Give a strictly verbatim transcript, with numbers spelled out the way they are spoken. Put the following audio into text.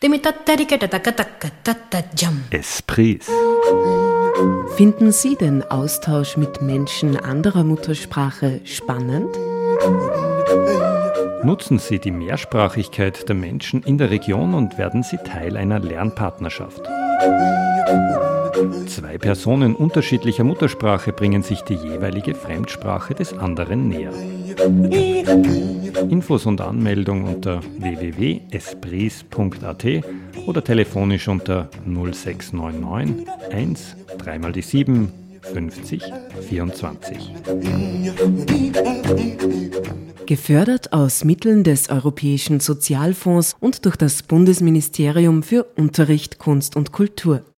Esprits. Finden Sie den Austausch mit Menschen anderer Muttersprache spannend? Nutzen Sie die Mehrsprachigkeit der Menschen in der Region und werden Sie Teil einer Lernpartnerschaft. Zwei Personen unterschiedlicher Muttersprache bringen sich die jeweilige Fremdsprache des anderen näher. Infos und Anmeldung unter w w w punkt esprits punkt a t oder telefonisch unter null sechs neun neun eins drei mal die sieben fünfzig vierundzwanzig. Gefördert aus Mitteln des Europäischen Sozialfonds und durch das Bundesministerium für Unterricht, Kunst und Kultur.